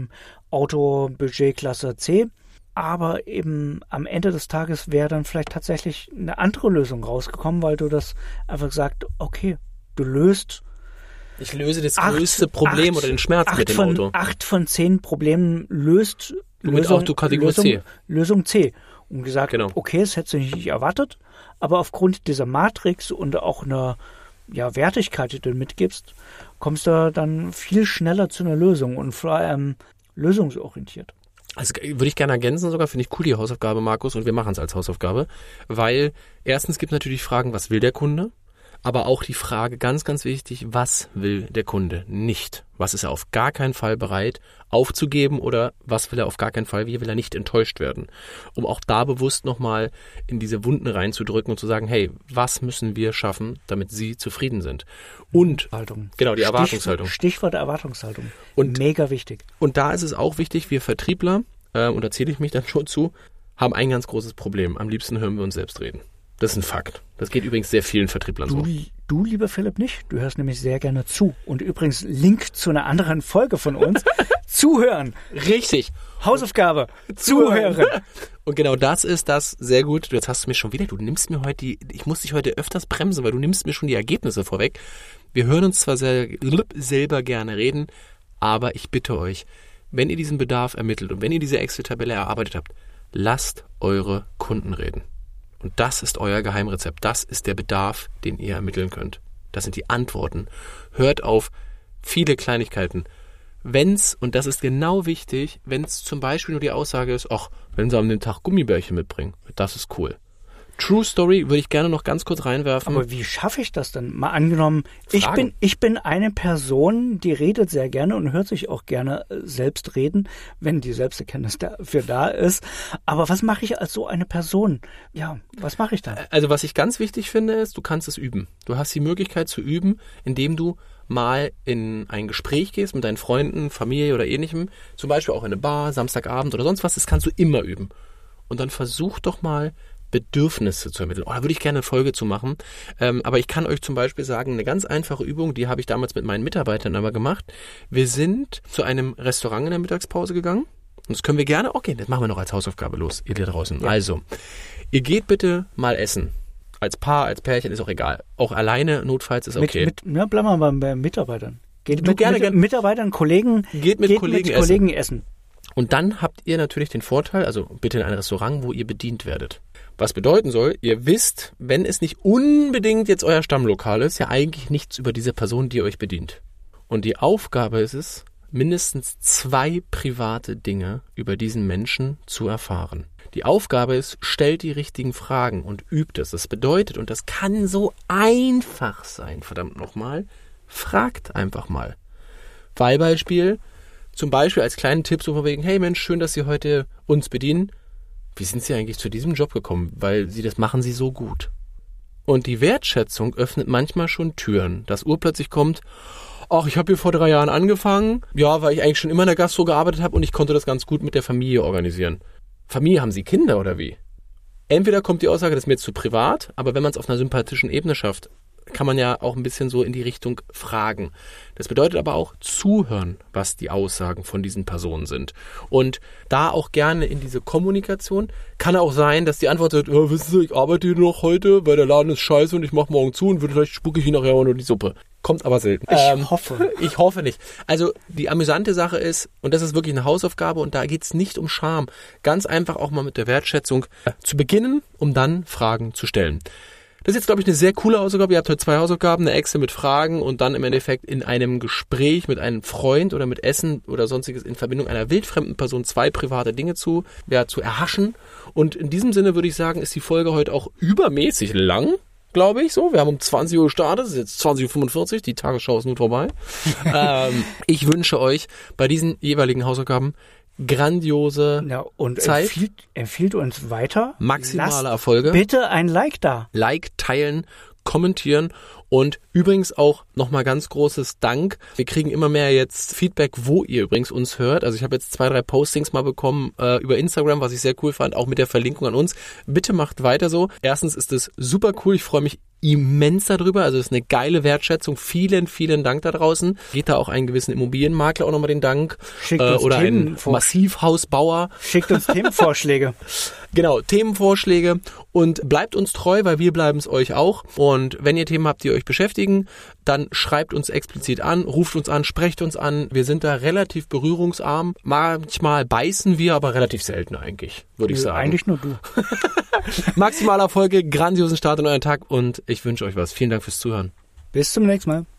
Auto Budgetklasse C. Aber eben am Ende des Tages wäre dann vielleicht tatsächlich eine andere Lösung rausgekommen, weil du das einfach gesagt, okay, du löst. Ich löse das größte Problem oder den Schmerz mit dem Auto. 8 von 10 Problemen löst mit Autokategorie C. Lösung C. Und gesagt, okay, das hättest du nicht erwartet, aber aufgrund dieser Matrix und auch einer Wertigkeit, die du mitgibst, kommst du dann viel schneller zu einer Lösung und vor allem lösungsorientiert. Also würde ich gerne ergänzen sogar, finde ich cool die Hausaufgabe, Markus, und wir machen es als Hausaufgabe, weil erstens gibt es natürlich Fragen, was will der Kunde, aber auch die Frage, ganz, ganz wichtig, was will der Kunde nicht? Was ist er auf gar keinen Fall bereit aufzugeben oder was will er auf gar keinen Fall, wie will er nicht enttäuscht werden? Um auch da bewusst nochmal in diese Wunden reinzudrücken und zu sagen, hey, was müssen wir schaffen, damit Sie zufrieden sind? Und genau, die Erwartungshaltung. Stichwort Erwartungshaltung. Und mega wichtig. Und da ist es auch wichtig, wir Vertriebler, und da zähle ich mich dann schon zu, haben ein ganz großes Problem. Am liebsten hören wir uns selbst reden. Das ist ein Fakt. Das geht übrigens sehr vielen Vertrieblern so. Du, lieber Philipp, nicht. Du hörst nämlich sehr gerne zu. Und übrigens, Link zu einer anderen Folge von uns. Zuhören. Richtig. Hausaufgabe. Zuhören. Und genau das ist das sehr gut. Jetzt hast du mir schon wieder, du nimmst mir heute ich muss dich heute öfters bremsen, weil du nimmst mir schon die Ergebnisse vorweg. Wir hören uns zwar selber gerne reden, aber ich bitte euch, wenn ihr diesen Bedarf ermittelt und wenn ihr diese Excel-Tabelle erarbeitet habt, lasst eure Kunden reden. Und das ist euer Geheimrezept. Das ist der Bedarf, den ihr ermitteln könnt. Das sind die Antworten. Hört auf viele Kleinigkeiten. Wenn's, und das ist genau wichtig, wenn es zum Beispiel nur die Aussage ist, ach, wenn sie an dem Tag Gummibärchen mitbringen, das ist cool. True Story würde ich gerne noch ganz kurz reinwerfen. Aber wie schaffe ich das denn? Mal angenommen, ich bin eine Person, die redet sehr gerne und hört sich auch gerne selbst reden, wenn die Selbsterkenntnis dafür da ist. Aber was mache ich als so eine Person? Ja, was mache ich da? Also was ich ganz wichtig finde, ist, du kannst es üben. Du hast die Möglichkeit zu üben, indem du mal in ein Gespräch gehst mit deinen Freunden, Familie oder ähnlichem, zum Beispiel auch in eine Bar, Samstagabend oder sonst was, das kannst du immer üben. Und dann versuch doch mal, Bedürfnisse zu ermitteln. Da würde ich gerne eine Folge zu machen. Aber ich kann euch zum Beispiel sagen, eine ganz einfache Übung, die habe ich damals mit meinen Mitarbeitern aber gemacht. Wir sind zu einem Restaurant in der Mittagspause gegangen. Und das können wir gerne auch gehen. Das machen wir noch als Hausaufgabe. Los, ihr da draußen. Ja. Also, ihr geht bitte mal essen. Als Paar, als Pärchen, ist auch egal. Auch alleine, notfalls, ist okay. Bleiben wir mal bei Mitarbeitern. Geht du gerne Mitarbeitern, Kollegen, geht mit Kollegen essen. Und dann habt ihr natürlich den Vorteil, also bitte in ein Restaurant, wo ihr bedient werdet. Was bedeuten soll, ihr wisst, wenn es nicht unbedingt jetzt euer Stammlokal ist, ja eigentlich nichts über diese Person, die euch bedient. Und die Aufgabe ist es, mindestens 2 private Dinge über diesen Menschen zu erfahren. Die Aufgabe ist, stellt die richtigen Fragen und übt es. Das bedeutet, und das kann so einfach sein, verdammt nochmal, fragt einfach mal. Fallbeispiel, zum Beispiel als kleinen Tipp so von wegen, hey Mensch, schön, dass Sie heute uns bedienen. Wie sind Sie eigentlich zu diesem Job gekommen? Weil das machen Sie so gut. Und die Wertschätzung öffnet manchmal schon Türen, dass urplötzlich kommt, ach, ich habe hier vor 3 Jahren angefangen, ja, weil ich eigentlich schon immer in der Gastro gearbeitet habe und ich konnte das ganz gut mit der Familie organisieren. Familie, haben Sie Kinder oder wie? Entweder kommt die Aussage, das ist mir jetzt zu privat, aber wenn man es auf einer sympathischen Ebene schafft, kann man ja auch ein bisschen so in die Richtung fragen. Das bedeutet aber auch zuhören, was die Aussagen von diesen Personen sind. Und da auch gerne in diese Kommunikation. Kann auch sein, dass die Antwort sagt, oh, wissen Sie, ich arbeite hier noch heute, weil der Laden ist scheiße und ich mache morgen zu und vielleicht spucke ich Ihnen nachher auch nur die Suppe. Kommt aber selten. Ich hoffe. Ich hoffe nicht. Also die amüsante Sache ist, und das ist wirklich eine Hausaufgabe und da geht es nicht um Scham, ganz einfach auch mal mit der Wertschätzung zu beginnen, um dann Fragen zu stellen. Das ist jetzt, glaube ich, eine sehr coole Hausaufgabe. Ihr habt heute 2 Hausaufgaben, eine Excel mit Fragen und dann im Endeffekt in einem Gespräch mit einem Freund oder mit Essen oder sonstiges in Verbindung einer wildfremden Person 2 private Dinge zu erhaschen. Und in diesem Sinne würde ich sagen, ist die Folge heute auch übermäßig lang, glaube ich. So, wir haben um 20 Uhr gestartet, es ist jetzt 20.45 Uhr, die Tagesschau ist nun vorbei. Ich wünsche euch bei diesen jeweiligen Hausaufgaben grandiose Zeit. Empfiehlt uns weiter. Maximale Erfolge. Bitte ein Like da. Like, teilen, kommentieren und übrigens auch nochmal ganz großes Dank. Wir kriegen immer mehr jetzt Feedback, wo ihr übrigens uns hört. Also ich habe jetzt 2, 3 Postings mal bekommen über Instagram, was ich sehr cool fand, auch mit der Verlinkung an uns. Bitte macht weiter so. Erstens ist es super cool. Ich freue mich immens darüber. Also es ist eine geile Wertschätzung. Vielen, vielen Dank da draußen. Geht da auch einen gewissen Immobilienmakler auch nochmal den Dank. Oder einen Massivhausbauer. Schickt uns Themenvorschläge. Genau, Themenvorschläge und bleibt uns treu, weil wir bleiben es euch auch. Und wenn ihr Themen habt, die euch beschäftigen, dann schreibt uns explizit an, ruft uns an, sprecht uns an. Wir sind da relativ berührungsarm. Manchmal beißen wir, aber relativ selten eigentlich, würde ich sagen. Eigentlich nur du. Maximale Erfolge, grandiosen Start in euren Tag und ich wünsche euch was. Vielen Dank fürs Zuhören. Bis zum nächsten Mal.